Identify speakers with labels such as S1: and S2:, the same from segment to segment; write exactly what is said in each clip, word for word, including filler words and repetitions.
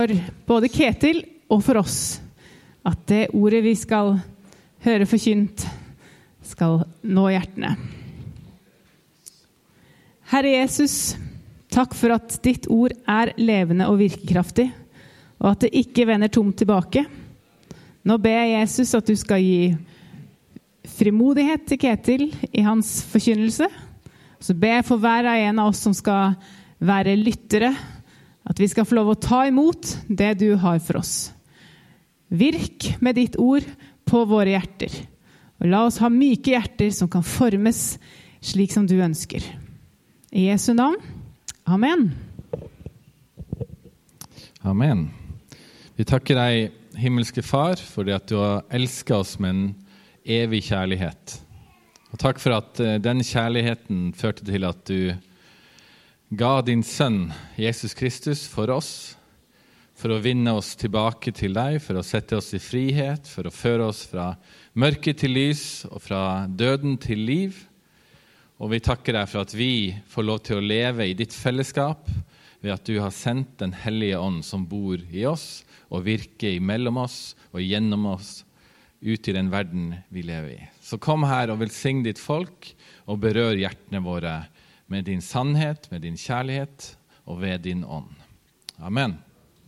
S1: for både Ketil og for oss at det ordet vi skal høre forkynt skal nå hjertene. Herre Jesus, takk for at ditt ord er levende og virkekraftig, og at det ikke vender tomt tilbake. Nå ber jeg Jesus at du skal gi frimodighet til Ketil i hans forkynnelse. Så ber jeg for hver en av oss som skal være lyttere, at vi skal få lov å ta imot det du har for oss. Virk med ditt ord på våre hjerter, og la oss ha myke hjerter som kan formes slik som du ønsker. I Jesu navn, amen.
S2: Amen. Vi takker deg, himmelske far, for det at du har elsket oss med en evig kjærlighet. Og takk for at den kjærligheten førte til at du ga din sønn, Jesus Kristus, for oss, for å vinne oss tilbake til deg, for å sette oss i frihet, for å føre oss fra mørke til lys og fra døden til liv. Og vi takker deg for at vi får lov til å leve i ditt fellesskap ved at du har sendt den hellige ånd som bor i oss og virker imellom oss og gjennom oss ut i den verden vi lever i. Så kom her og velsign ditt folk og berør hjertene våre med din sannhet, med din kjærlighet og ved din ånd. Amen.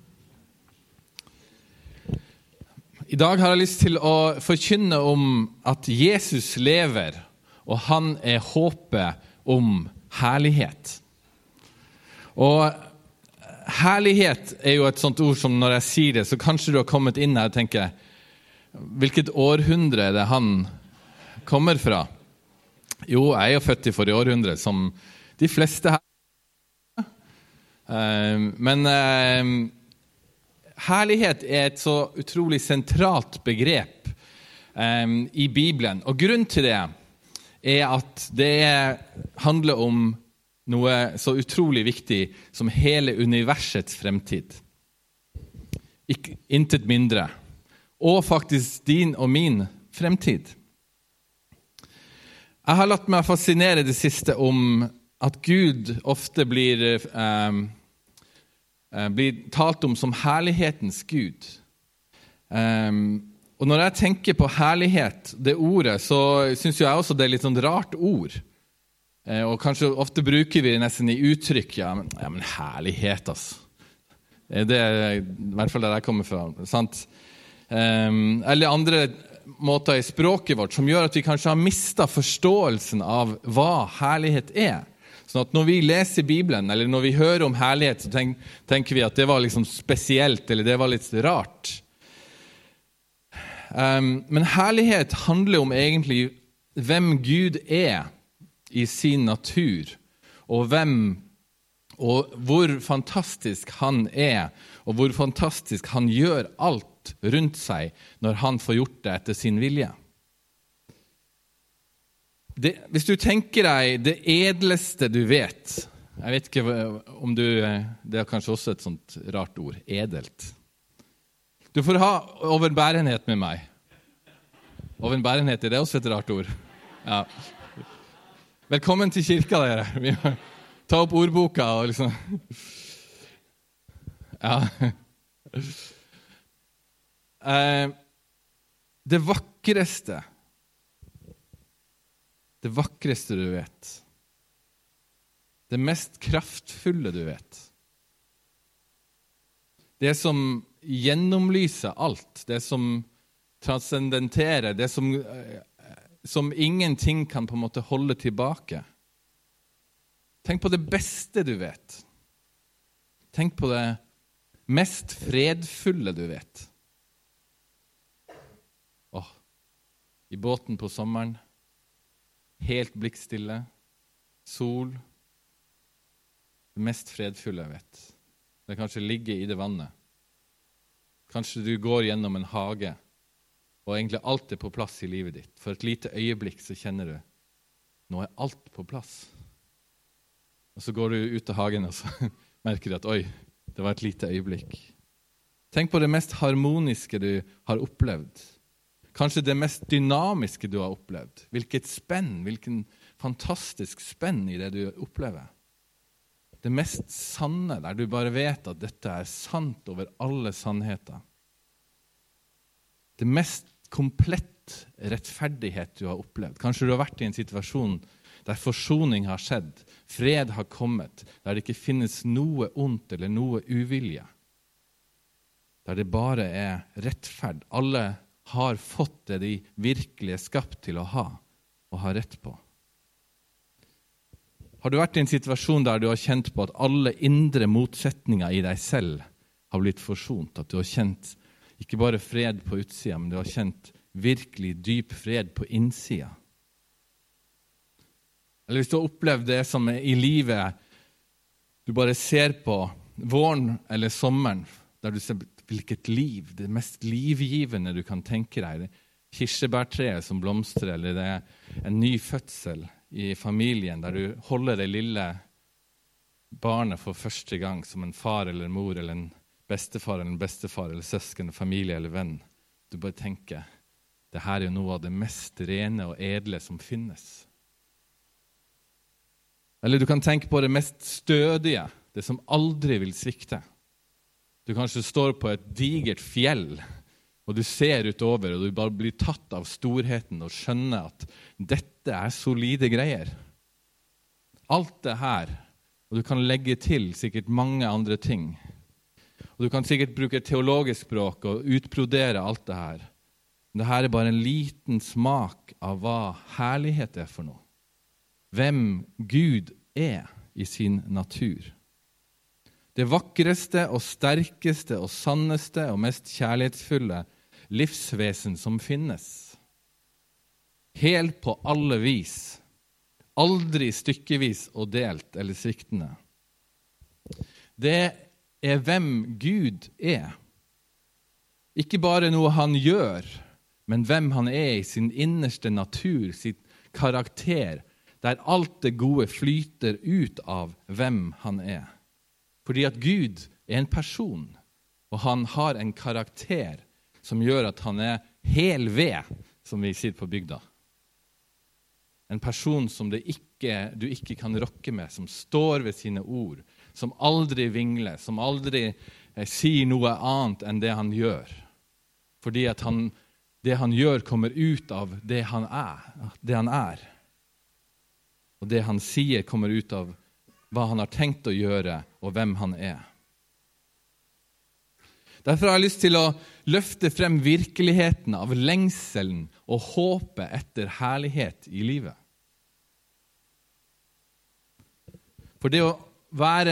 S2: I dag har jeg lyst til å forkynne om at Jesus lever, og han er håpet om herlighet. Og herlighet er jo et sånt ord som når jeg sier det, så kanskje du har kommet inn her og tenker, hvilket århundre er det han kommer fra? Jo, jeg er jo født i forrige århundre, som de fleste her. Men herlighet er et så utrolig sentralt begrep i Bibelen. Og grunnen til det er at det handler om noe så utrolig viktig som hele universets fremtid. Ikke, intet mindre. Og faktisk din og min fremtid. Jeg har latt meg fascinere det siste om at Gud ofte blir, eh, blir talt om som herlighetens Gud. Eh, og når jeg tenker på herlighet, det ordet, så synes jeg også det er litt sånn rart ord. Eh, og kanskje ofte bruker vi det nesten i uttrykk, ja, men, ja, men herlighet, altså. Det er i hvert fall der jeg kommer fra, sant? Eh, eller andre måter i språket vårt som gjør at vi kanskje har mistet forståelsen av hva herlighet er. Sånn at når vi leser Bibelen, eller når vi hører om herlighet, så tenk, tenker vi at det var liksom spesielt, eller det var litt rart. Um, men herlighet handler om egentlig hvem Gud er i sin natur, og hvem, og hvor fantastisk han er, og hvor fantastisk han gjør alt rundt seg når han får gjort det etter sin vilje. Det, hvis du tenker deg det edleste du vet, jeg vet ikke om du, det er kanskje også et sånt rart ord, edelt. Du får ha overbærenhet med meg. Overbærenhet, er det også et rart ord? Ja. Velkommen til kirka, dere. Vi må ta opp ordboka og liksom... Ja. Eh, det vakreste det vakreste du vet, det mest kraftfulle du vet, det som gjennomlyser alt, det som transcendenterer, det som, som ingenting kan på en måte holde tilbake. Tenk på det beste du vet. Tenk på det mest fredfulle du vet. Åh, i båten på sommeren, helt blikkstille, sol, det mest fredfulle jeg vet. Det kanskje ligger i det vannet. Kanskje du går gjennom en hage, og egentlig alt er på plass i livet ditt. For et lite øyeblikk så kjenner du, nå er alt på plass. Og så går du ut av hagen, og så merker du at, oi, det var et lite øyeblikk. Tenk på det mest harmoniske du har opplevd. Kanskje det mest dynamiske du har opplevd. Hvilket spenn, hvilken fantastisk spenn i det du opplever. det mest sanne, der du bare vet at dette er sant over alle sannheter. Det mest komplett rettferdighet du har opplevd. Kanskje du har vært i en situasjon der forsoning har skjedd, fred har kommet, der det ikke finnes noe ondt eller noe uvilje. Der det bare er rettferd. Alle har fått det de virkelig er skapt til å ha, og ha rett på. Har du vært i en situasjon der du har kjent på at alle indre motsetninger i deg selv har blitt forsont? At du har kjent ikke bare fred på utsida, men du har kjent virkelig dyp fred på innsida? Eller hvis du har opplevd det som er i livet, du bare ser på våren eller sommeren, der du ser hvilket liv, det mest livgivende du kan tenke deg, kirsebærtreet som blomstrer, eller det er en ny fødsel i familien, der du holder det lille barnet for første gang som en far eller mor, eller en bestefar eller en bestefar, eller søsken, familie eller venn. Du bare tenker, det her er jo noe av det mest rene og edle som finnes. Eller du kan tenke på det mest stødige, det som aldri vil svikte. Du kanskje står på et digert fjell, og du ser utover, og du bare blir tatt av storheten og skjønner at dette er solide greier. Alt det her, og du kan legge til sikkert mange andre ting. Og du kan sikkert bruke teologisk språk og utbrodere alt det her. Men det her er bare en liten smak av hva herlighet er for noe. Hvem Gud er i sin natur. Det vakreste og sterkeste og sanneste og mest kjærlighetsfulle livsvesen som finnes. Helt på alle vis. Aldri stykkevis og delt eller sviktende. Det er hvem Gud er. Ikke bare noe han gjør, men hvem han er i sin innerste natur, sitt karakter, der alt det gode flyter ut av hvem han er. Fordi at Gud er en person, og han har en karakter som gjør at han er hel ved, som vi sier på bygda. En person som det ikke, du ikke kan rokke med, som står ved sine ord, som aldri vingler, som aldri eh, sier noe annet enn det han gjør. Fordi at han, det han gjør kommer ut av det han er, det han er. Og det han sier kommer ut av hva han har tenkt å gjøre, og hvem han er. Derfor har jeg lyst til å løfte frem virkeligheten av lengselen og håpet etter herlighet i livet. For det å være,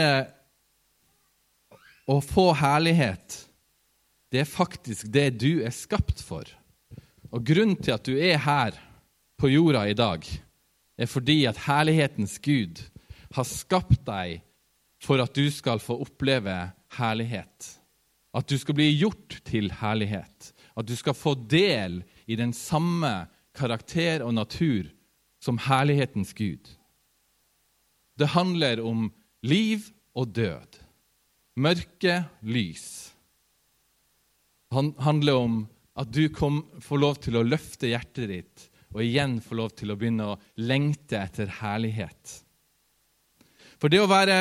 S2: å få herlighet, det er faktisk det du er skapt for. Og grunnen til at du er her på jorda i dag, er fordi at herlighetens Gud har skapt deg for at du skal få oppleve herlighet. At du skal bli gjort til herlighet. At du skal få del i den samme karakter og natur som herlighetens Gud. Det handler om liv og død. Mørke, lys. Det handler om at du kom, får lov til å løfte hjertet ditt, og igjen får lov til å begynne å lengte etter herlighet. For det å være,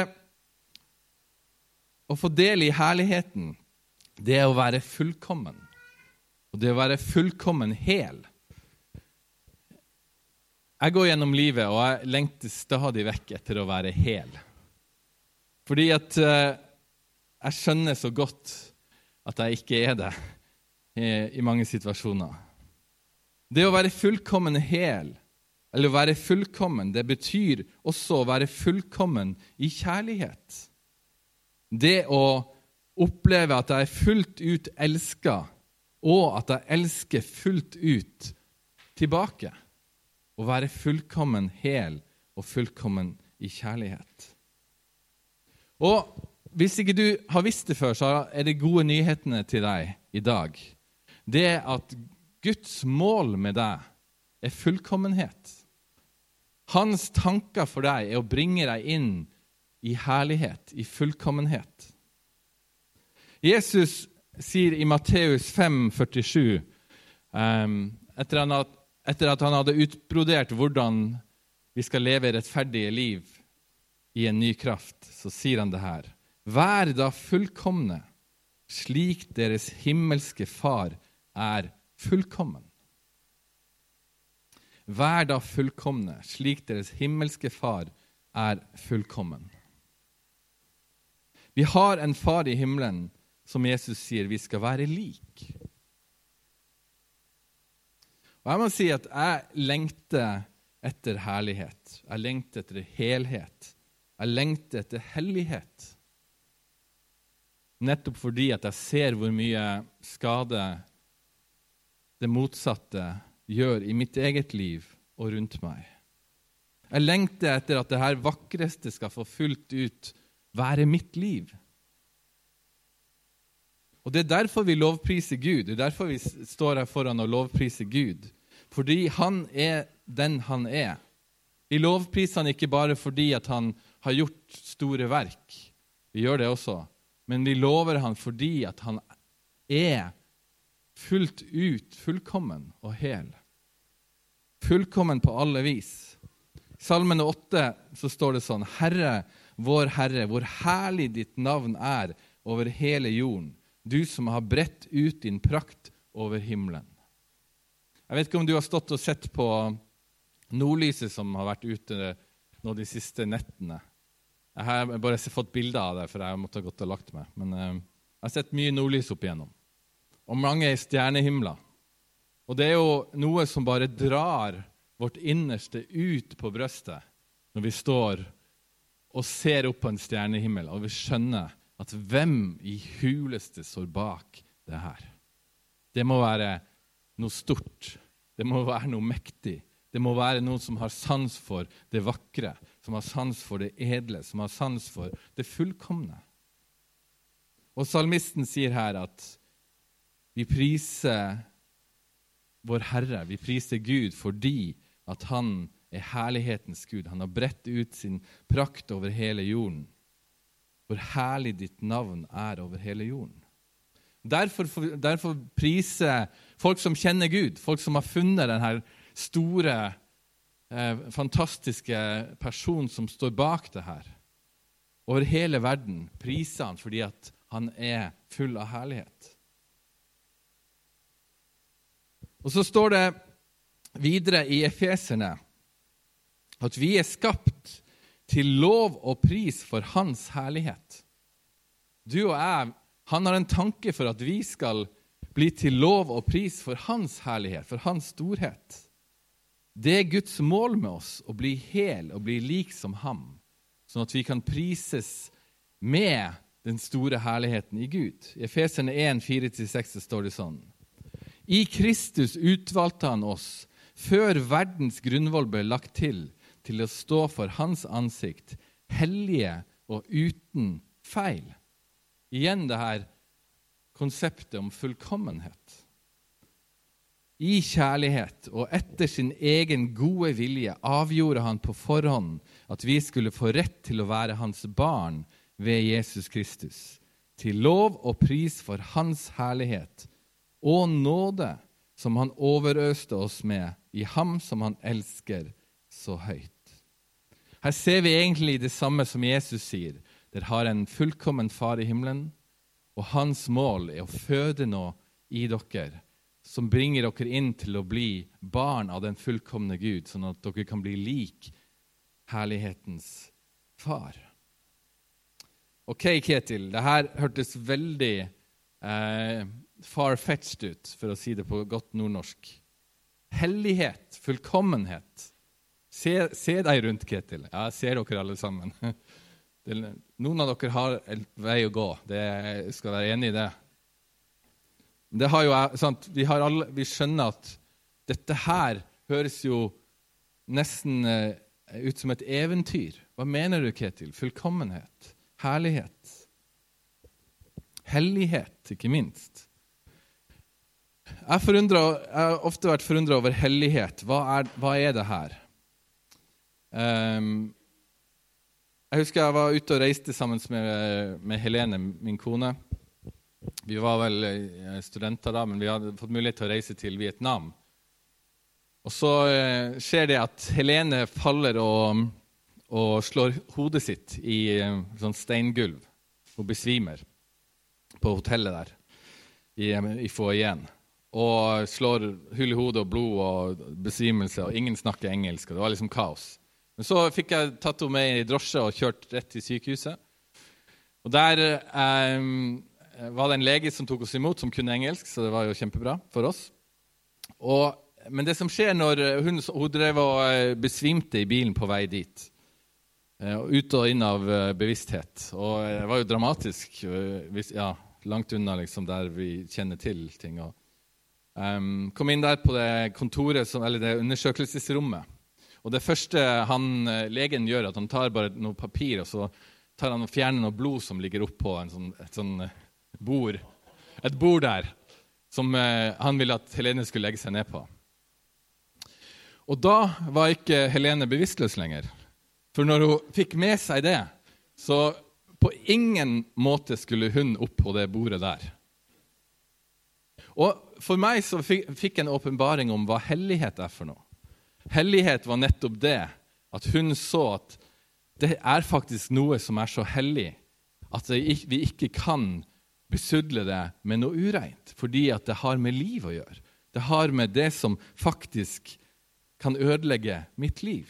S2: å få del i herligheten, det er å være fullkommen. Og det å være fullkommen hel. Jeg går gjennom livet, og jeg lengter stadig vekk etter å være hel. Fordi at uh, jeg skjønner så godt at jeg ikke er det i, i mange situasjoner. Det å være fullkommen hel, eller å være fullkommen, det betyr også å være fullkommen i kjærlighet. Det å oppleve at jeg er fullt ut elsket, og at jeg elsker fullt ut tilbake. Å være fullkommen hel og fullkommen i kjærlighet. Og hvis ikke du har visst det før, så er det gode nyhetene til deg i dag. Det er at Guds mål med deg er fullkommenhet. Hans tanker for deg er å bringe deg inn i herlighet, i fullkommenhet. Jesus sier i Matteus fem førtisju, um, etter, han at, etter at han hadde utbrodert hvordan vi skal leve rettferdige liv i en ny kraft, så sier han det her. Vær da fullkomne, slik deres himmelske far er fullkommen. Vær da fullkomne, slik deres himmelske far er fullkommen. Vi har en far i himmelen, som Jesus sier, vi skal være lik. Og jeg må si at jeg lengter etter herlighet. Jeg lengter etter helhet. Jeg lengter etter hellighet. Nettopp fordi at jeg ser hvor mye skade det motsatte gjør i mitt eget liv og rundt meg. Jeg lengter etter at det her vakreste skal få fullt ut være mitt liv. Og det er derfor vi lovpriser Gud. Det er derfor vi står her foran og lovpriser Gud. Fordi han er den han er. Vi lovpriser han ikke bare fordi at han har gjort store verk. Vi gjør det også. Men vi lover han fordi at han er fullt ut, fullkommen og hel. Fullkommen på alle vis. I Salmen åtte så står det sånn, Herre, vår Herre, hvor herlig ditt navn er over hele jorden, du som har bredt ut din prakt over himmelen. Jeg vet ikke om du har stått og sett på nordlyset som har vært ute nå de siste nettene. Jeg har bare fått bilder av det, for jeg måtte ha gått og lagt meg. Men uh, jeg har sett mye nordlys opp igjennom. Og mange stjernehimler. Og det er jo noe som bare drar vårt innerste ut på brøstet når vi står og ser opp på en stjernehimmel, og vi skjønner at hvem i huleste står bak det her. Det må være noe stort. Det må være noe mektig. Det må være noen som har sans for det vakre, som har sans for det edle, som har sans for det fullkomne. Og salmisten sier her at vi priser vår Herre, vi priser Gud fordi at han er herlighetens Gud. Han har bredt ut sin prakt over hele jorden. Hvor herlig ditt navn er over hele jorden. Derfor, derfor priser folk som kjenner Gud, folk som har funnet den her store, eh, fantastiske person som står bak det her. Over hele verden priser han fordi at han er full av herlighet. Og så står det videre i Efeserne at vi er skapt til lov og pris for hans herlighet. Du og jeg, han har en tanke for at vi skal bli til lov og pris for hans herlighet, for hans storhet. Det er Guds mål med oss, å bli hel og bli lik som ham, sånn at vi kan prises med den store herligheten i Gud. I Efeserne en, fire til seks står det sånn. I Kristus utvalgte han oss, før verdens grunnvoll ble lagt til, til å stå for hans ansikt, hellige og uten feil. Igjen det her konseptet om fullkommenhet. I kjærlighet og etter sin egen gode vilje avgjorde han på forhånd at vi skulle få rett til å være hans barn ved Jesus Kristus, til lov og pris for hans herlighet og nåde som han overøste oss med i ham som han elsker så høyt. Her ser vi egentlig det samme som Jesus sier. Dere har en fullkommen far i himmelen, og hans mål er å føde noe i dere som bringer dere inn til å bli barn av den fullkomne Gud, sånn at dere kan bli lik herlighetens far. Ok, Ketil, det her hørtes veldig eh, far-fetched ut, for å si det på godt nordnorsk. Hellighet, fullkommenhet. Se, se deg rundt, Ketil. Ja, jeg ser dere alle sammen. Det, noen av dere har en vei å gå. Det, jeg skal være enig i det. Det har jo, sant, vi, har alle, vi skjønner at dette her høres jo nesten uh, ut som et eventyr. Hva mener du, Ketil? Fullkommenhet, herlighet, hellighet, ikke minst. Jeg, forundret, jeg har ofte vært forundret over hellighet. Hva er, hva er det her? Um, jeg husker jeg var ute og reiste sammen med, med Helene, min kone. Vi var vel studenter da, men vi hadde fått mulighet til å reise til Vietnam. Og så eh, skjer det at Helene faller og, og slår hodet sitt i sånn steingulv og besvimer på hotellet der i, i foajeen. Og slår hull i hodet og blod og besvimelse, og ingen snakker engelsk, og det var liksom kaos. Men så fikk jeg tatt henne med i drosje og kjørt rett til sykehuset. Og der eh, var det en lege som tok oss imot, som kunne engelsk, så det var jo kjempebra for oss. Og Men det som skjer når hun, hun drev og besvimte i bilen på vei dit, ut og inn av bevissthet, og det var jo dramatisk, ja, langt unna liksom der vi kjenner til ting. Og, um, kom inn der på det kontoret, som, eller det undersøkelsesrommet, og det første han, legen gjør, at han tar bare noe papir, og så tar han og fjerner noe blod som ligger opp på en sånn, et sånn bord, et bord der, som uh, han ville at Helene skulle legge seg ned på. Og da var ikke Helene bevisstløs lenger. For når hun fikk med seg det, så på ingen måte skulle hun opp på det bordet der. Og for meg så fikk, fikk en åpenbaring om hva hellighet er for noe. Hellighet var nettopp det, at hun så at det er faktisk noe som er så hellig, at det, vi ikke kan besudle det med noe ureint, fordi at det har med liv å gjøre. Det har med det som faktisk kan ødelegge mitt liv.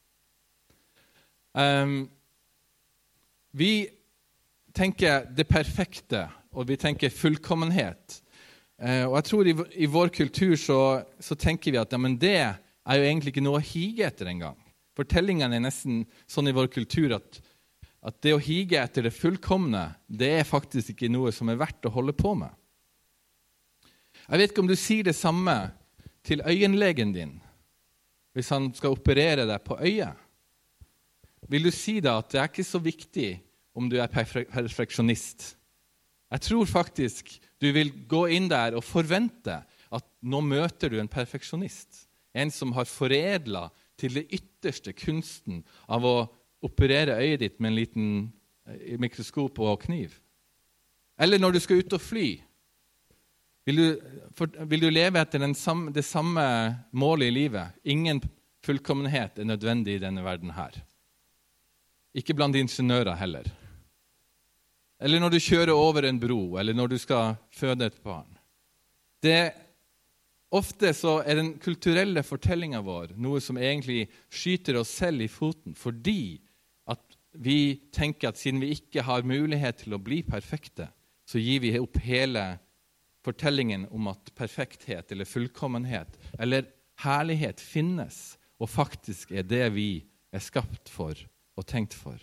S2: Um, vi tenker det perfekte, og vi tenker fullkommenhet. Uh, og jeg tror i, i vår kultur så, så tenker vi at ja, men det er jo egentlig ikke noe å hige etter en gang. Fortellingen er nesten sånn i vår kultur at, at det å hige etter det fullkomne, det er faktisk ikke noe som er verdt å holde på med. Jeg vet ikke om du sier det samme til øyenlegen din, hvis han skal operere deg på øyet. Vil du si da at det er ikke så viktig om du er perfeksjonist? Jeg tror faktisk du vil gå inn der og forvente at nå møter du en perfeksjonist. En som har foredlet til det ytterste kunsten av å operere øyet ditt med en liten mikroskop og kniv. Eller når du skal ut og fly. Vil du, for, vil du leve etter den samme, det samme målet i livet? Ingen fullkommenhet er nødvendig i denne verden her. Ikke blant ingeniører heller. Eller når du kjører over en bro, eller når du skal føde et barn. Det, ofte så er den kulturelle fortellingen vår noe som egentlig skyter oss selv i foten, fordi at vi tenker at siden vi ikke har mulighet til å bli perfekte, så gir vi opp hele fortellingen om at perfekthet eller fullkommenhet eller herlighet finnes, og faktisk er det vi er skapt for og tenkt for.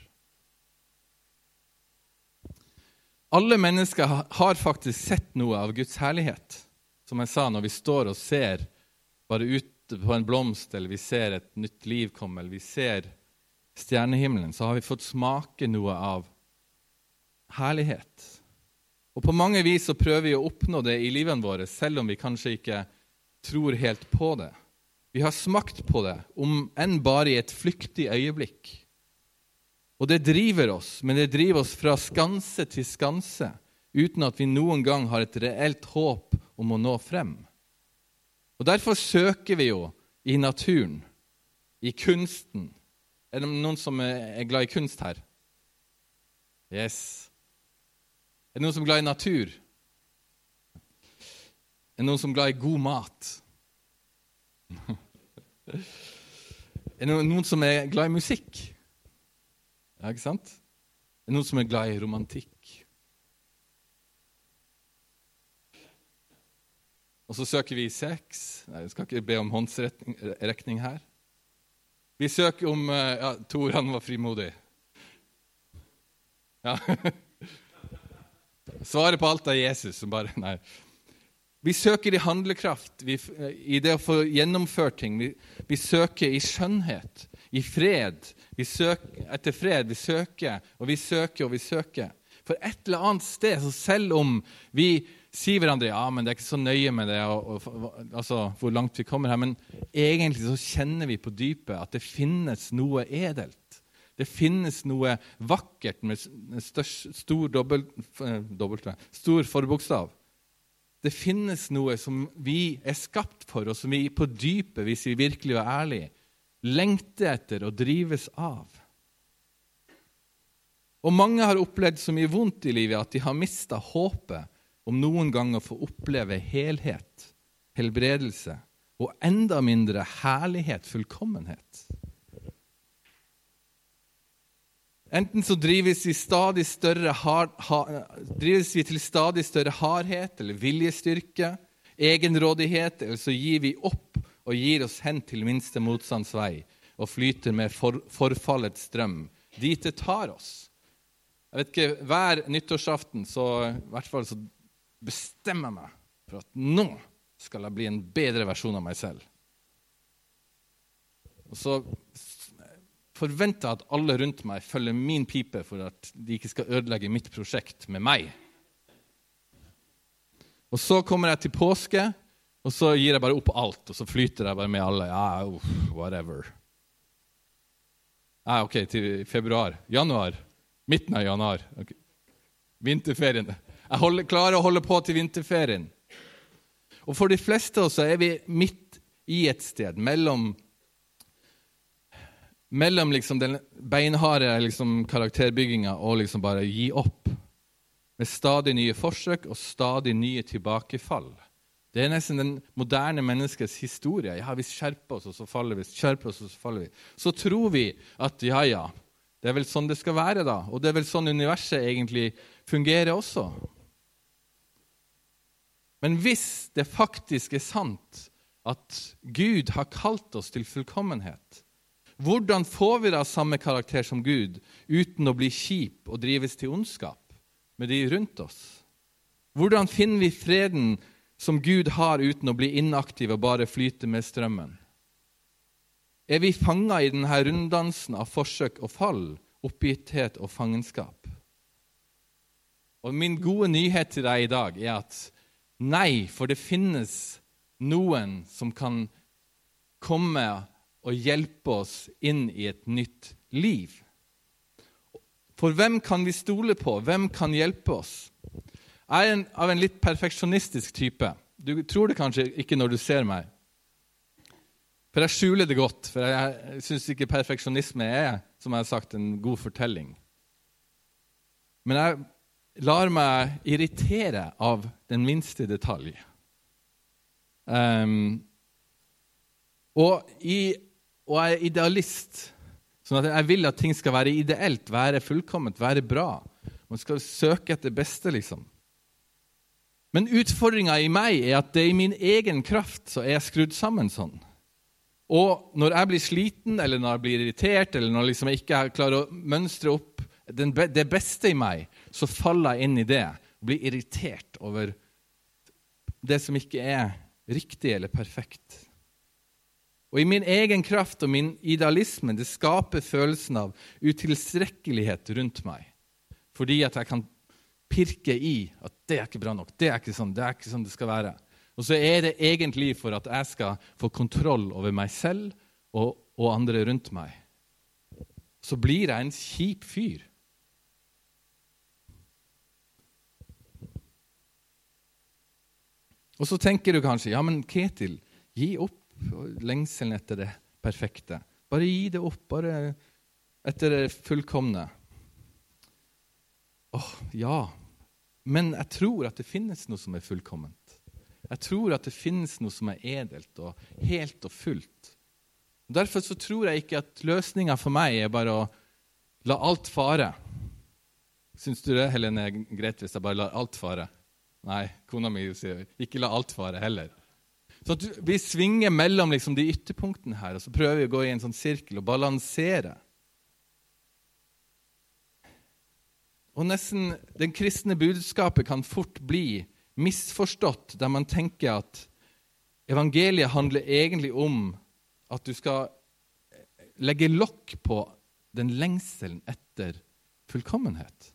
S2: Alle mennesker har faktisk sett noe av Guds herlighet. Som jeg sa, når vi står og ser bare ute på en blomst, eller vi ser et nytt liv komme, eller vi ser stjernehimmelen, så har vi fått smake noe av herlighet. Og på mange vis så prøver vi å oppnå det i livene våre, selv om vi kanskje ikke tror helt på det. Vi har smakt på det, om enn bare i et flyktig øyeblikk. Og det driver oss, men det driver oss fra skanse til skanse, uten at vi noen gang har et reelt håp om å nå frem. Og derfor søker vi jo i naturen, i kunsten. Er det noen som er glad i kunst her? Yes. Er det noen som er glad i natur? Er det noen som er glad i god mat? Er det noen som er glad i musikk? Ja, ikke sant? Er det noen som er glad i romantikk? Og så søker vi sex. Nei, jeg skal ikke be om håndsrekning her. Vi søker om... Ja, Tor, han var frimodig. Ja, svaret på alt er Jesus. Som bare, nei. Vi søker i handlekraft, vi, i det å få gjennomført ting. Vi, vi søker i skjønnhet, i fred. Vi søker etter fred, vi søker, og vi søker, og vi søker. For et eller annet sted, så selv om vi sier hverandre, ja, men det er ikke så nøye med det, og, og, altså hvor langt vi kommer her, men egentlig så kjenner vi på dypet at det finnes noe edelt. Det finnes noe vakkert med størst, stor, dobbelt, dobbelt, stor forbokstav. Det finnes noe som vi er skapt for, og som vi på dypet, hvis vi virkelig er ærlige, lengter etter og drives av. Og mange har opplevd så mye vondt i livet at de har mistet håpet om noen gang å få oppleve helhet, helbredelse og enda mindre herlighet, fullkommenhet. Enten så drives vi, stadig større hard, ha, drives vi til stadig større hardhet eller viljestyrke, egenrådighet, eller så gir vi opp og gir oss hen til minste motstands vei og flyter med for, forfallets strøm. Dit det tar oss. Jeg vet ikke, hver nyttårsaften så i hvert fall så bestemmer jeg meg for at nå skal jeg bli en bedre versjon av meg selv. Og så forventer jeg at alle rundt meg følger min pipe for at de ikke skal ødelegge mitt prosjekt med meg. Og så kommer jeg til påske, og så gir jeg bare opp alt, og så flyter jeg bare med alle. Ja, oh, whatever. Ja, ok, til februar, januar. Midten av januar. Okay. Vinterferien. Jeg holder, klarer å holde på til vinterferien. Og for de fleste også er vi midt i et sted, mellom, mellom liksom den beinharde liksom karakterbygginga og liksom bare gi opp. Med stadig nye forsøk og stadig nye tilbakefall. Det er nesten den moderne menneskets historie. Ja, vi skjerper oss, og så faller vi. Skjerper oss, og så faller vi. Så tror vi at ja, ja, det er vel sånn det skal være da, og det er vel sånn universet egentlig fungerer også. Men hvis det faktisk er sant at Gud har kalt oss til fullkommenhet, hvordan får vi da samme karakter som Gud uten å bli kjip og drives til ondskap med de rundt oss? Hvordan finner vi freden som Gud har uten å bli inaktiv og bare flyte med strømmen? Er vi fanget i denne runddansen av forsøk og fall, oppgitthet og fangenskap? Og min gode nyhet til deg i dag er at nei, for det finnes noen som kan komme og hjelpe oss inn i et nytt liv. For hvem kan vi stole på? Hvem kan hjelpe oss? Jeg er en, av en litt perfeksjonistisk type. Du tror det kanskje ikke når du ser meg. For jeg skjuler det godt, for jeg synes ikke perfeksjonisme er, som jeg har sagt, en god fortelling. Men jeg lar meg irritere av den minste detalj. Um, og, i, og jeg er idealist, sånn at jeg vil at ting skal være ideelt, være fullkomment, være bra. Man skal søke etter beste, liksom. Men utfordringen i meg er at det er i min egen kraft så er jeg skrudd sammen sånn. Og når jeg blir sliten, eller når jeg blir irritert, eller når liksom jeg ikke klarer å mønstre opp den, det beste i meg, så faller jeg inn i det, og blir irritert over det som ikke er riktig eller perfekt. Og i min egen kraft og min idealisme, det skaper følelsen av utilstrekkelighet rundt meg, fordi at jeg kan pirke i at det er ikke bra nok, det er ikke sånn, det er ikke sånn det skal være. Og så er det egentlig for at jeg skal få kontroll over meg selv og, og andre rundt meg. Så blir jeg en kjip fyr. Og så tenker du kanskje, ja, men Ketil, gi opp lengselen etter det perfekte. Bare gi det opp, bare etter det fullkomne. Åh, ja, men jeg tror at det finnes noe som er fullkomment. Jeg tror at det finnes noe som er edelt og helt og fullt. Derfor så tror jeg ikke at løsningen for meg er bare å la alt fare. Syns du det, Helene, er greit hvis jeg bare lar alt fare? Nei, kona mi sier ikke la alt fare heller. Så at vi svinger mellom liksom de ytterpunktene her, og så prøver vi å gå i en sånn sirkel og balansere. Og nesten den kristne budskapet kan fort bli misforstått, der man tenker at evangeliet handler egentlig om at du skal legge lokk på den lengselen etter fullkommenhet.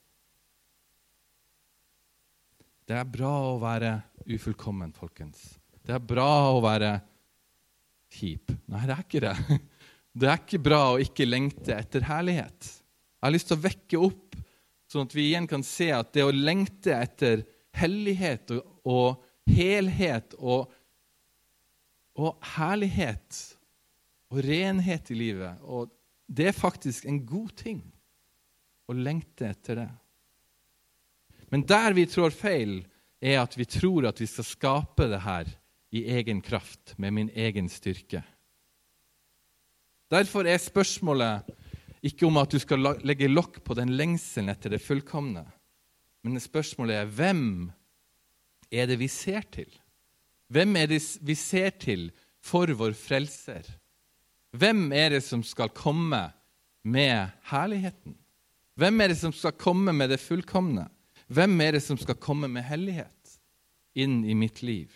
S2: Det er bra å være ufullkommen, folkens. Det er bra å være kjip. Nei, det er ikke det. Det er ikke bra å ikke lengte etter herlighet. Jeg har lyst til å vekke opp, sånn at vi igjen kan se at det å lengte etter hellighet og, og helhet og, og herlighet og renhet i livet, og det er faktisk en god ting. å lengte etter det. Men der vi tror feil, er at vi tror at vi skal skape det her i egen kraft, med min egen styrke. Derfor er spørsmålet ikke om at du skal legge lokk på den lengselen etter det fullkomne, men spørsmålet er, hvem er det vi ser til? Hvem er det vi ser til for vår frelser? Hvem er det som skal komme med herligheten? Hvem er det som skal komme med det fullkomne? Hvem er det som skal komme med hellighet inn i mitt liv?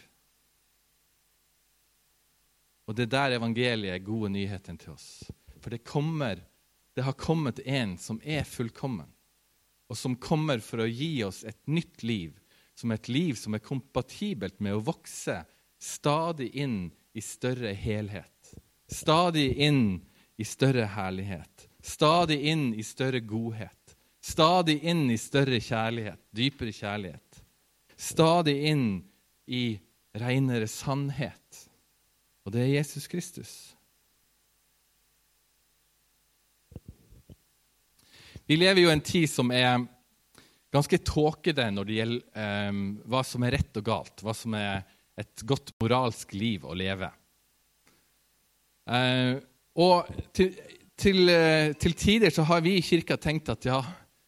S2: Og det der evangeliet er gode nyheten til oss. For det kommer, det har kommet en som er fullkommen, og som kommer for å gi oss et nytt liv, som et liv som er kompatibelt med å vokse stadig inn i større helhet, stadig inn i større herlighet, stadig inn i større godhet, stadig inn i større kjærlighet, dypere kjærlighet, stadig inn i renere sannhet. Og det er Jesus Kristus. Vi lever jo i en tid som er ganske tåkete når det gjelder eh, hva som er rett og galt, hva som er et godt moralsk liv å leve. Eh, og til, til, til tider så har vi i kirka tenkt at ja,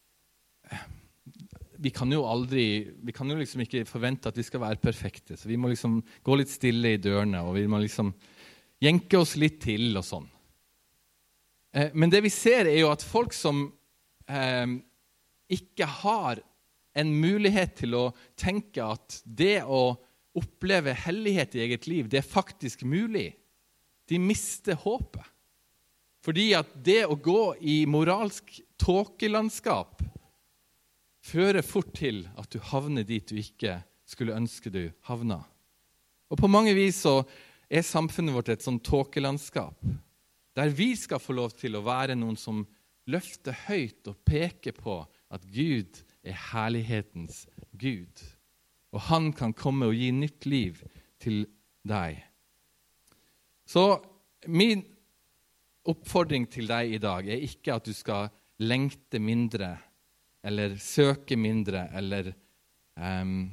S2: vi kan jo aldri, vi kan jo liksom ikke forvente at vi skal være perfekte, så vi må liksom gå litt stille i dørene, og vi må liksom jenke oss litt til og sånn. Eh, men det vi ser er jo at folk som eh, ikke har en mulighet til å tenke at det å oppleve hellighet i eget liv, det er faktisk mulig. De mister håpet. Fordi at det å gå i moralsk tåkelandskap fører fort til at du havner dit du ikke skulle ønske du havna. Og på mange vis så er samfunnet vårt et sånn tåkelandskap, der vi skal få lov til å være noen som løfter høyt og peker på at Gud er herlighetens Gud. Og han kan komme og gi nytt liv til deg. Så min oppfordring til deg i dag er ikke at du skal lengte mindre, eller søke mindre, eller um,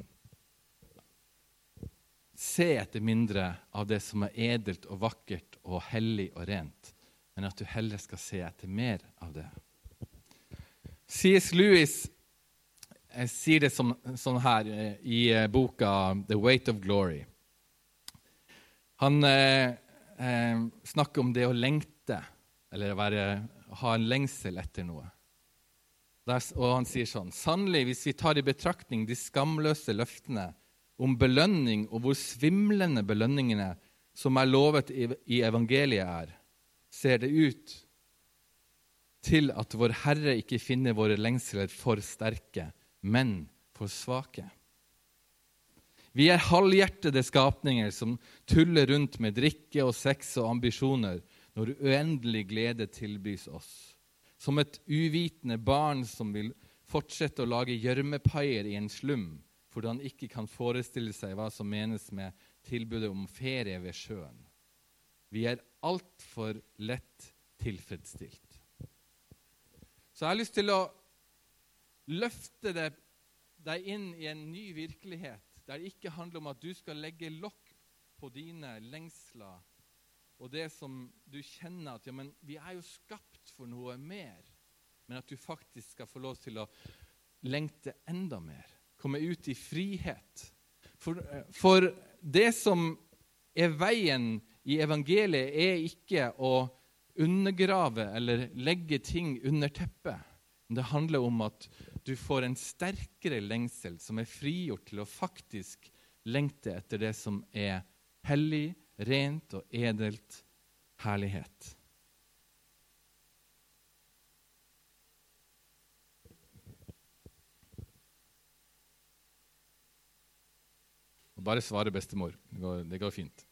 S2: se etter mindre av det som er edelt og vakkert og hellig og rent, men at du heller skal se etter mer av det. C S Lewis eh, sier det som, sånn her eh, i eh, boka The Weight of Glory. Han eh, eh, snakker om det å lengte, eller være, ha en lengsel etter noe. Der, og han sier sånn, sannelig, hvis vi tar i betraktning de skamløse løftene om belønning, og hvor svimlende belønningene som er lovet i, i evangeliet er, ser det ut til at vår Herre ikke finner våre lengsler for sterke, men for svake. Vi er halvhjertede skapninger som tuller rundt med drikke og sex og ambisjoner når uendelig glede tilbys oss. Som et uvitende barn som vil fortsette å lage gjørmepaier i en slum, fordi han ikke kan forestille seg hva som menes med tilbudet om ferie ved sjøen. Vi er alt for lett tilfredsstilt. Så jeg har lyst til å løfte deg, deg inn i en ny virkelighet, der det ikke handler om at du skal legge lokk på dine lengsler, og det som du kjenner at ja, men vi er jo skapt for noe mer, men at du faktisk skal få lov til å lengte enda mer, komme ut i frihet. For, for det som er veien i evangeliet er ikke å undergrave eller legge ting under teppet. Det handler om at du får en sterkere lengsel som er frigjort til å faktisk lengte etter det som er hellig, rent og edelt herlighet. Og bare svare bestemor. Det går, det går fint.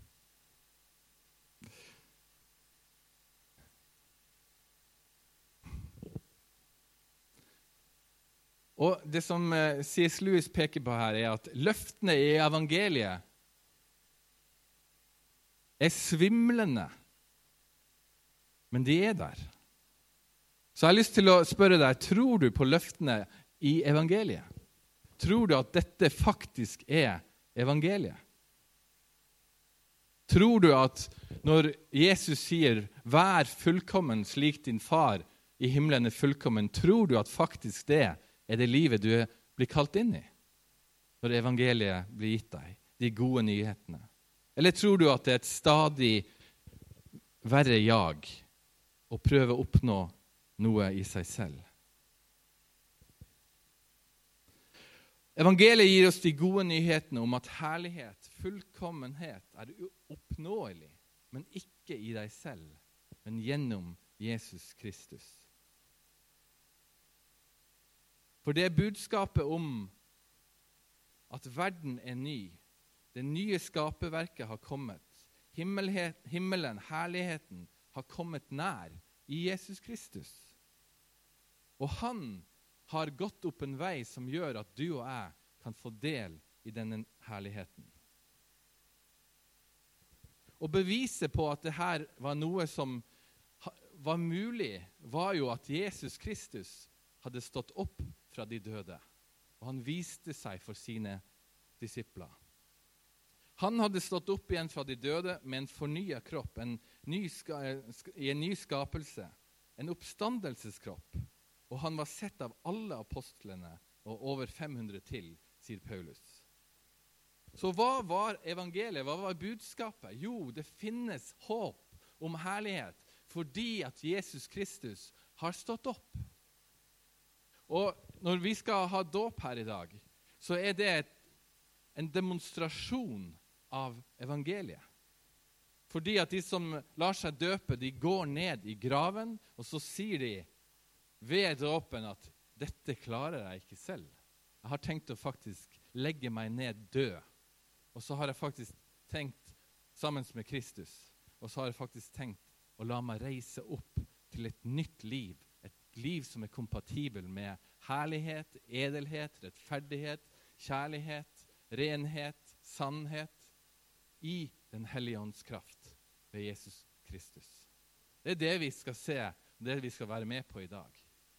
S2: Og det som C S Lewis peker på her, er at løftene i evangeliet er svimlende, men de er der. Så jeg har lyst til å spørre deg, tror du på løftene i evangeliet? Tror du at dette faktisk er evangeliet? Tror du at når Jesus sier, vær fullkommen slik din far i himmelen er fullkommen, tror du at faktisk det er det livet du blir kalt inn i? Når evangeliet blir gitt deg, de gode nyhetene. Eller tror du at det er et stadig verre jag å prøve å oppnå noe i seg selv? Evangeliet gir oss de gode nyhetene om at herlighet, fullkommenhet, er oppnåelig, men ikke i deg selv, men gjennom Jesus Kristus. For det er budskapet om at verden er ny, det nye skaperverket har kommet, himmelen, herligheten har kommet nær i Jesus Kristus. Og han har gått opp en vei som gjør at du og jeg kan få del i denne herligheten. Og beviset på at det her var noe som var mulig, var jo at Jesus Kristus hadde stått opp fra de døde. Og han viste seg for sine disipler. Han hadde stått opp igjen fra de døde med en fornyet kropp, en ny ska, i en ny skapelse, en oppstandelseskropp. Og han var sett av alle apostlene og over fem hundre til, sier Paulus. Så hva var evangeliet? Hva var budskapet? Jo, det finnes håp om herlighet fordi at Jesus Kristus har stått opp. Og når vi skal ha dåp her i dag, så er det et, en demonstrasjon av evangeliet. Fordi at de som lar seg døpe, de går ned i graven, og så sier de ved dåpen at dette klarer jeg ikke selv. Jeg har tenkt å faktisk legge meg ned død. Og så har jeg faktisk tenkt sammen med Kristus, og så har jeg faktisk tenkt å la meg reise opp til et nytt liv, et liv som er kompatibel med herlighet, edelhet, rettferdighet, kjærlighet, renhet, sannhet, i den hellige ånds kraft ved Jesus Kristus. Det er det vi skal se, det vi skal være med på i dag.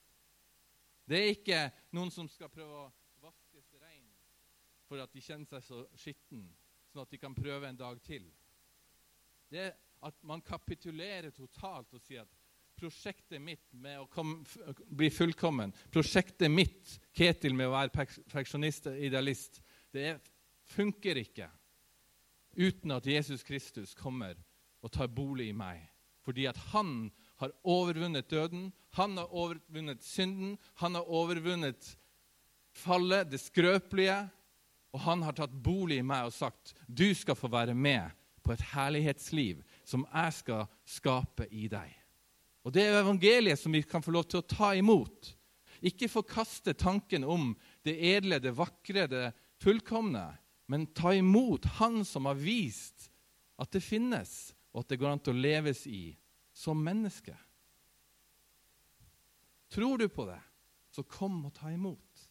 S2: Det er ikke noen som skal prøve å vaskes rein for at de kjenner seg så skitten, sånn at de kan prøve en dag til. Det er at man kapitulerer totalt og sier at prosjektet mitt med å komme, bli fullkommen, prosjektet mitt, Ketil med å være perfeksjonist og idealist, det funker ikke uten at Jesus Kristus kommer og tar bolig i meg. Fordi at han har overvunnet døden, han har overvunnet synden, han har overvunnet fallet, det skrøpelige, og han har tatt bolig i meg og sagt, du skal få være med på et herlighetsliv som jeg skal skape i deg. Og det er evangeliet som vi kan få lov til å ta imot. Ikke forkaste tanken om det edle, det vakre, det fullkomne, men ta imot han som har vist at det finnes, og at det går an til å leves i som menneske. Tror du på det, så kom og ta imot.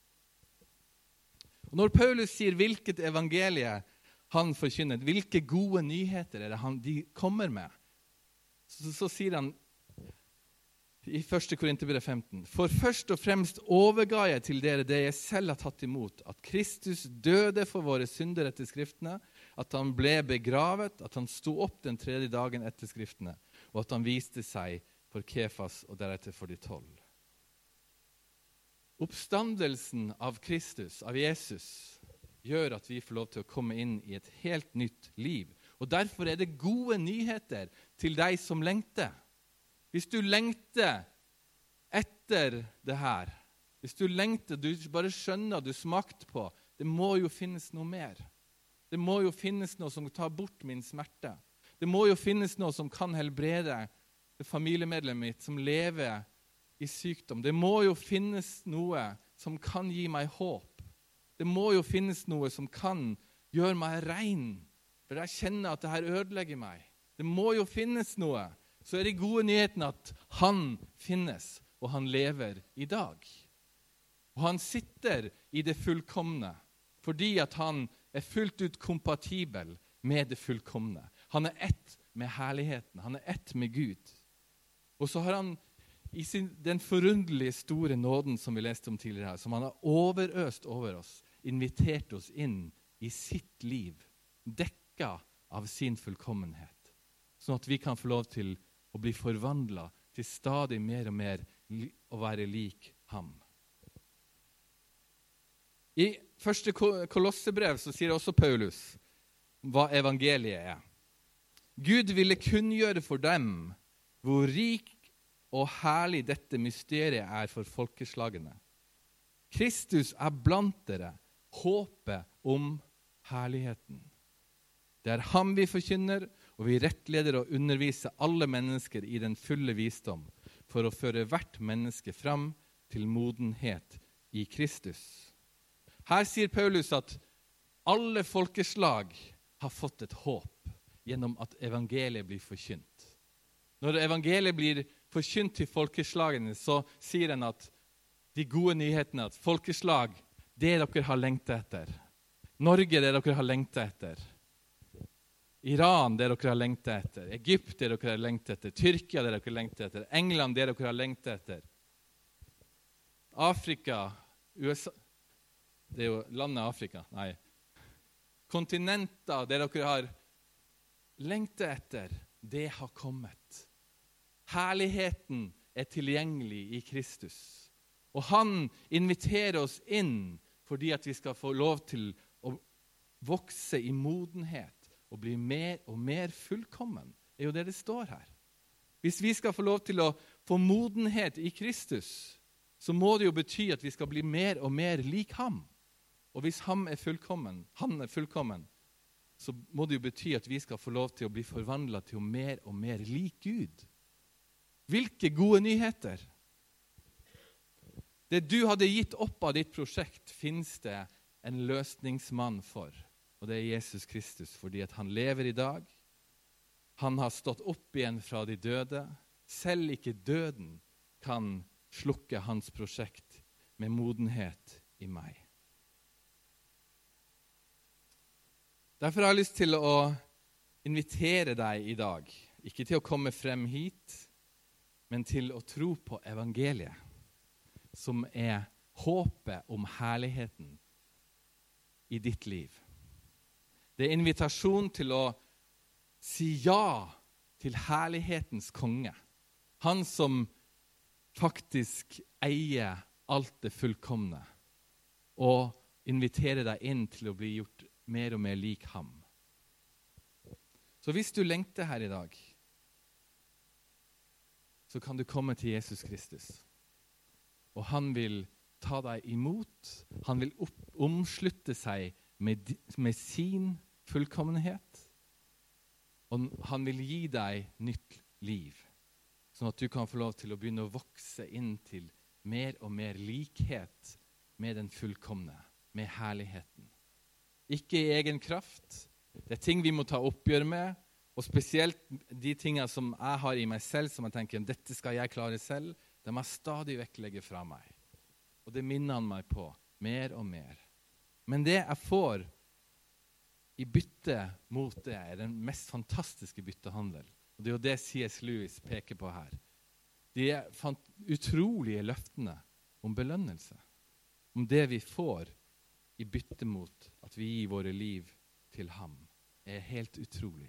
S2: Og når Paulus sier hvilket evangelie han forkynner, hvilke gode nyheter er det han, de kommer med, så, så sier han i første Korinterbrev femten, for først og fremst overga jeg til dere det jeg selv har tatt imot, at Kristus døde for våre synder etter skriftene, at han ble begravet, at han sto opp den tredje dagen etter skriftene, og at han viste seg for Kefas og deretter for de tolv. Oppstandelsen av Kristus, av Jesus, gjør at vi får lov til å komme inn i et helt nytt liv. Og derfor er det gode nyheter til deg som lengter. Hvis du lengter etter det her, hvis du lengter, du bare skjønner, du smakt på, det må jo finnes noe mer. Det må jo finnes noe som tar bort min smerte. Det må jo finnes noe som kan helbrede det familiemedlemmet mitt som lever i sykdom. Det må jo finnes noe som kan gi meg håp. Det må jo finnes noe som kan gjøre meg rein, for jeg kjenner at det her ødelegger meg. Det må jo finnes noe. Så er det gode nyheten at han finnes, og han lever i dag. Og han sitter i det fullkomne, fordi at han er fullt ut kompatibel med det fullkomne. Han er ett med herligheten, han er ett med Gud. Og så har han i sin, den forunderlige store nåden som vi leste om tidligere her, som han har overøst over oss, invitert oss inn i sitt liv, dekka av sin fullkommenhet, sånn at vi kan få lov til å bli forvandlet til stadig mer og mer å være lik ham. I første Kolossebrev så sier også Paulus hva evangeliet er. Gud ville kunngjøre for dem hvor rik og herlig dette mysteriet er for folkeslagene. Kristus er blant dere, håpet om herligheten. Det er ham vi forkynner, og vi rettleder og underviser alle mennesker i den fulle visdom, for å føre hvert menneske fram til modenhet i Kristus. Her sier Paulus at alle folkeslag har fått et håp gjennom at evangeliet blir forkynt. Når evangeliet blir forkynt til folkeslagene, så sier han at de gode nyhetene, at folkeslag, det dere har lengtet etter. Norge, det dere har lengtet etter. Iran, det dere har lengtet etter. Egypt, det dere har lengtet etter. Tyrkia, det dere har lengtet etter. England, det dere har lengtet etter. Afrika, U S A, det er jo landet Afrika, nei. Kontinenter, det dere har lengtet etter, det har kommet. Herligheten er tilgjengelig i Kristus. Og han inviterer oss inn fordi at vi skal få lov til å vokse i modenhet og bli mer og mer fullkommen. Det er jo det det står her. Hvis vi skal få lov til å få modenhet i Kristus, så må det jo bety at vi skal bli mer og mer lik ham. Og hvis han er fullkommen, han er fullkommen, så må det jo bety at vi skal få lov til å bli forvandlet til å mer og mer lik Gud. Hvilke gode nyheter! Det du hadde gitt opp av ditt prosjekt, finnes det en løsningsmann for. Og det er Jesus Kristus, fordi at han lever i dag. Han har stått opp igjen fra de døde. Selv ikke døden kan slukke hans prosjekt med modenhet i meg. Derfor har jeg lyst til å invitere deg i dag, ikke til å komme frem hit, men til å tro på evangeliet, som er håpet om herligheten i ditt liv. Det er invitasjon til å si ja til herlighetens konge. Han som faktisk eier alt det fullkomne, og inviterer deg inn til å bli gjort mer og mer lik ham. Så hvis du lengter her i dag, så kan du komme til Jesus Kristus. Og han vil ta deg imot. Han vil opp, omslutte seg med, med sin fullkommenhet. Og han vil gi deg nytt liv, sånn at du kan få lov til å begynne å vokse inn til mer og mer likhet med den fullkomne, med herligheten. Ikke i egen kraft. Det er ting vi må ta oppgjør med, og spesielt de tingene som jeg har i meg selv, som jeg tenker, dette skal jeg klare selv, det må jeg stadig vekk legge fra meg. Og det minner han meg på, mer og mer. Men det jeg får i bytte mot det, er den mest fantastiske byttehandel. Og det er jo det C S Lewis peker på her. De utrolige løftene om belønnelse, om det vi får i bytte mot at vi gir våre liv til ham, er helt utrolig.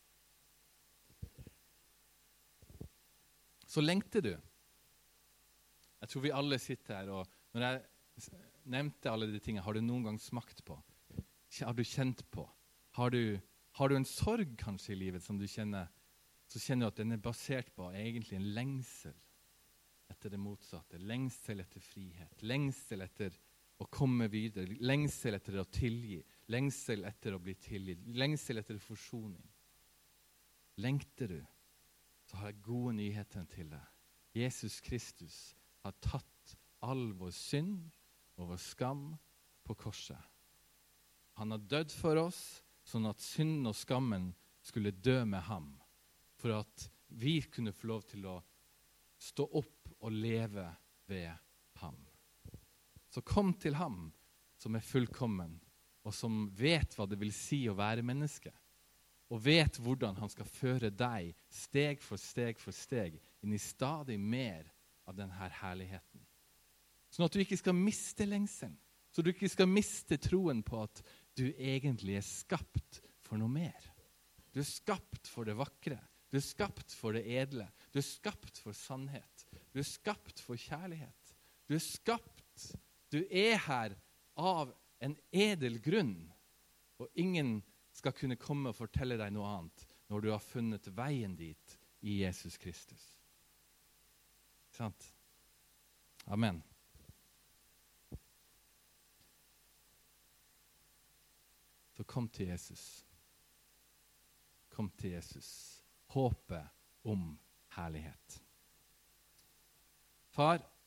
S2: Så lengter du. Jeg tror vi alle sitter her, og når jeg nevnte alle de tingene, har du noen gang smakt på? Har du kjent på? Har du, har du en sorg kanskje i livet som du kjenner, så kjenner du at den er basert på egentlig en lengsel etter det motsatte. Lengsel etter frihet. Lengsel etter å komme videre. Lengsel etter å tilgi. Lengsel etter å bli tilgitt. Lengsel etter forsoning. Lengter du, så har jeg gode nyheter til deg. Jesus Kristus har tatt all vår synd og vår skam på korset. Han har dødd for oss, sånn at synden og skammen skulle dø med ham, for at vi kunne få lov til å stå opp og leve ved ham. Så kom til ham som er fullkommen, og som vet hva det vil si å være menneske, og vet hvordan han skal føre deg steg for steg for steg inn i stadig mer av denne herligheten. Sånn at du ikke skal miste lengselen. Så du ikke skal miste troen på at du egentlig er skapt for noe mer. Du er skapt for det vakre. Du er skapt for det edle. Du er skapt for sannhet. Du er skapt for kjærlighet. Du er skapt. Du er her av en edel grunn. Og ingen skal kunne komme og fortelle deg noe annet når du har funnet veien dit i Jesus Kristus. Sant? Amen. Så kom til Jesus. Kom til Jesus. Håpet om herlighet. Far,